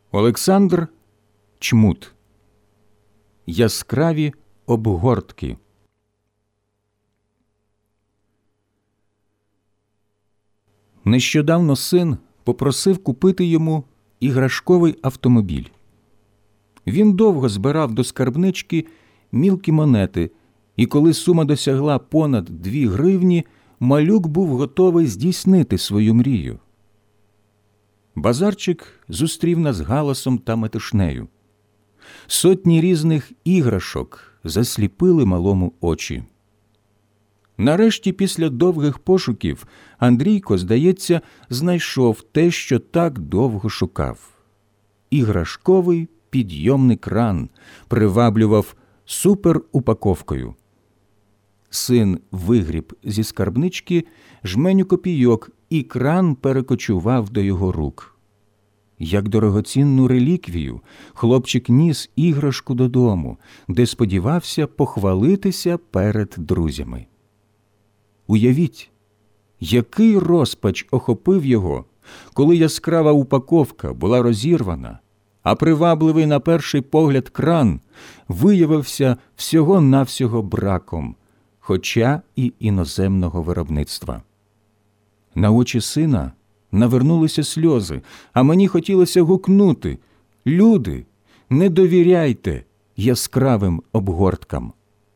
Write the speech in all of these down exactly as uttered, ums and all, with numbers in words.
Олександр Чмут. Яскраві обгортки. Нещодавно син попросив купити йому іграшковий автомобіль. Він довго збирав до скарбнички мілкі монети, і коли сума досягла понад дві гривні, малюк був готовий здійснити свою мрію. Базарчик зустрів нас галасом та метушнею. Сотні різних іграшок засліпили малому очі. Нарешті, після довгих пошуків, Андрійко, здається, знайшов те, що так довго шукав. Іграшковий підйомний кран приваблював суперупаковкою. Син вигріб зі скарбнички жменю копійок, і кран перекочував до його рук. Як дорогоцінну реліквію, хлопчик ніс іграшку додому, де сподівався похвалитися перед друзями. Уявіть, який розпач охопив його, коли яскрава упаковка була розірвана, а привабливий на перший погляд кран виявився всього-навсього браком, хоча і іноземного виробництва. На очі сина навернулися сльози, а мені хотілося гукнути: «Люди, не довіряйте яскравим обгорткам».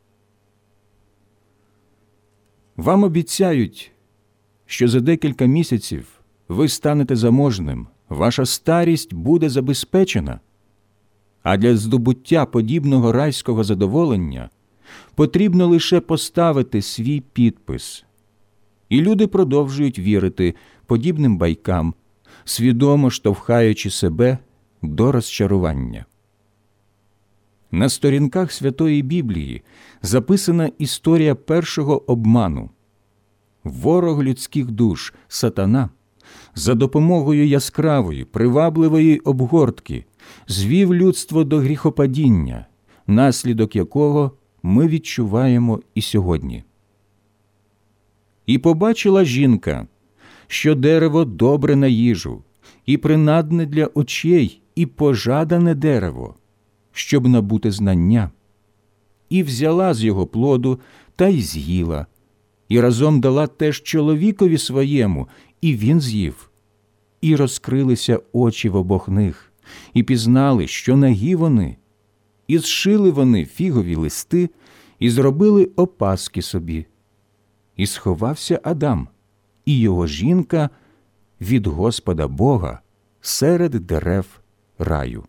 Вам обіцяють, що за декілька місяців ви станете заможним, ваша старість буде забезпечена, а для здобуття подібного райського задоволення потрібно лише поставити свій підпис. І люди продовжують вірити подібним байкам, свідомо штовхаючи себе до розчарування. На сторінках Святої Біблії записана історія першого обману. Ворог людських душ, сатана, за допомогою яскравої, привабливої обгортки звів людство до гріхопадіння, наслідок якого ми відчуваємо і сьогодні. «І побачила жінка, що дерево добре на їжу, і принадне для очей, і пожадане дерево, щоб набути знання. І взяла з його плоду та й з'їла, і разом дала теж чоловікові своєму, і він з'їв. І розкрилися очі в обох них, і пізнали, що нагі вони. І зшили вони фігові листи, і зробили опаски собі. І сховався Адам, і його жінка від Господа Бога серед дерев раю».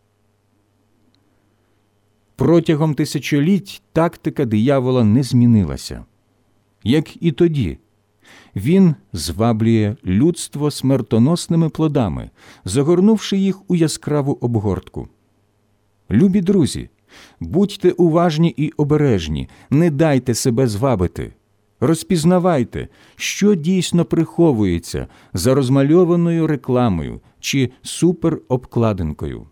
Протягом тисячоліть тактика диявола не змінилася. Як і тоді, він зваблює людство смертоносними плодами, загорнувши їх у яскраву обгортку. Любі друзі, будьте уважні і обережні, не дайте себе звабити. Розпізнавайте, що дійсно приховується за розмальованою рекламою чи суперобкладинкою.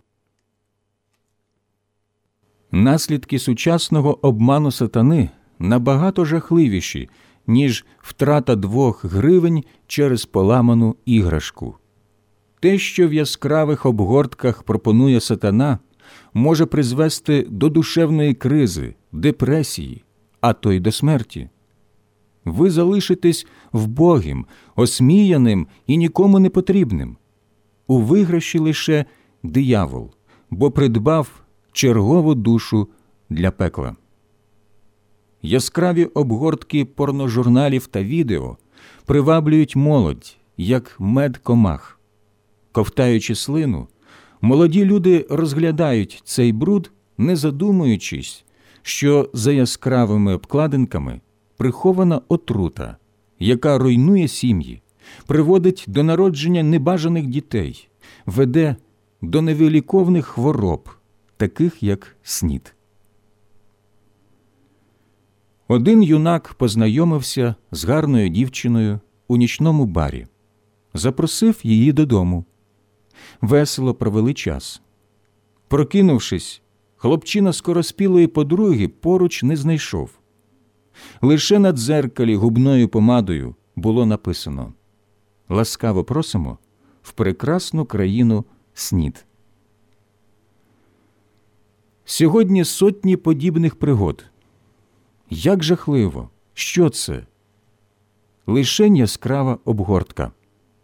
Наслідки сучасного обману сатани набагато жахливіші, ніж втрата двох гривень через поламану іграшку. Те, що в яскравих обгортках пропонує сатана, може призвести до душевної кризи, депресії, а то й до смерті. Ви залишитесь вбогим, осміяним і нікому не потрібним. У виграші лише диявол, бо придбав чергову душу для пекла. Яскраві обгортки порножурналів та відео приваблюють молодь, як мед комах. Ковтаючи слину, молоді люди розглядають цей бруд, не задумуючись, що за яскравими обкладинками прихована отрута, яка руйнує сім'ї, приводить до народження небажаних дітей, веде до невиліковних хвороб, таких як СНІД. Один юнак познайомився з гарною дівчиною у нічному барі. Запросив її додому. Весело провели час. Прокинувшись, хлопчина скороспілої подруги поруч не знайшов. Лише на дзеркалі губною помадою було написано: «Ласкаво просимо в прекрасну країну СНІД». Сьогодні сотні подібних пригод. Як жахливо! Що це? Лишень яскрава обгортка.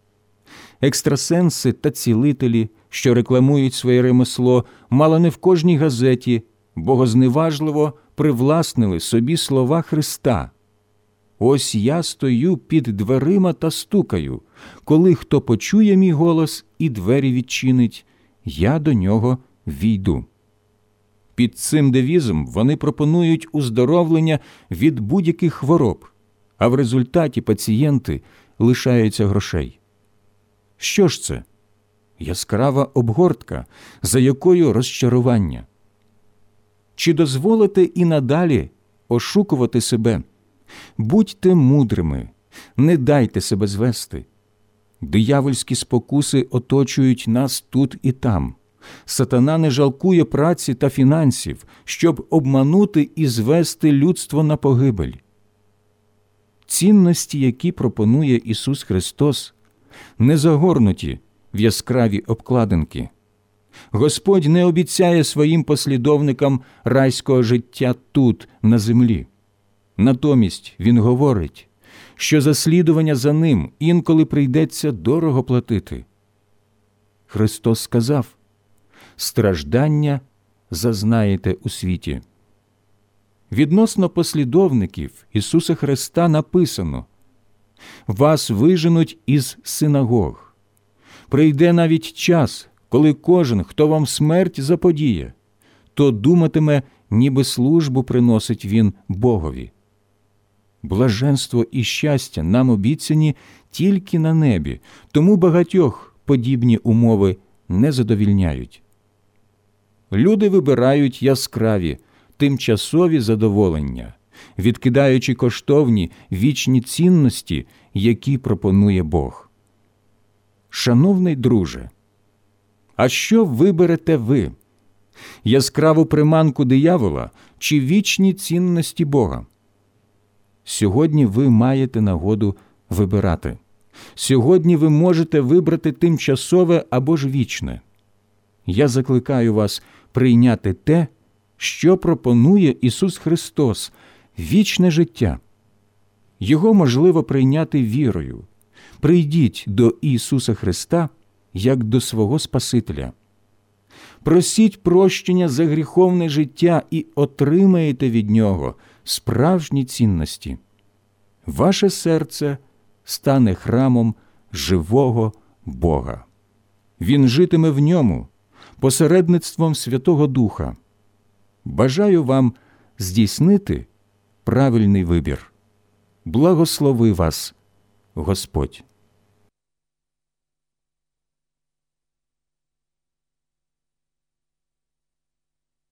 Екстрасенси та цілителі, що рекламують своє ремесло, мало не в кожній газеті, богозневажливо привласнили собі слова Христа. «Ось я стою під дверима та стукаю. Коли хто почує мій голос і двері відчинить, я до нього війду». Під цим девізом вони пропонують уздоровлення від будь-яких хвороб, а в результаті пацієнти лишаються грошей. Що ж це? Яскрава обгортка, за якою розчарування. Чи дозволите і надалі ошукувати себе? Будьте мудрими, не дайте себе звести. Диявольські спокуси оточують нас тут і там. Сатана не жалкує праці та фінансів, щоб обманути і звести людство на погибель. Цінності, які пропонує Ісус Христос, не загорнуті в яскраві обкладинки. Господь не обіцяє своїм послідовникам райського життя тут, на землі. Натомість Він говорить, що за слідування за Ним інколи прийдеться дорого платити. Христос сказав: «Страждання зазнаєте у світі». Відносно послідовників Ісуса Христа написано: «Вас виженуть із синагог. Прийде навіть час, коли кожен, хто вам смерть заподіє, то думатиме, ніби службу приносить він Богові». Блаженство і щастя нам обіцяні тільки на небі, тому багатьох подібні умови не задовільняють. Люди вибирають яскраві, тимчасові задоволення, відкидаючи коштовні вічні цінності, які пропонує Бог. Шановний друже, а що виберете ви? Яскраву приманку диявола чи вічні цінності Бога? Сьогодні ви маєте нагоду вибирати. Сьогодні ви можете вибрати тимчасове або ж вічне. Я закликаю вас прийняти те, що пропонує Ісус Христос – вічне життя. Його можливо прийняти вірою. Прийдіть до Ісуса Христа як до свого Спасителя. Просіть прощення за гріховне життя і отримаєте від Нього справжні цінності. Ваше серце стане храмом живого Бога. Він житиме в ньому посередництвом Святого Духа. Бажаю вам здійснити правильний вибір. Благослови вас Господь.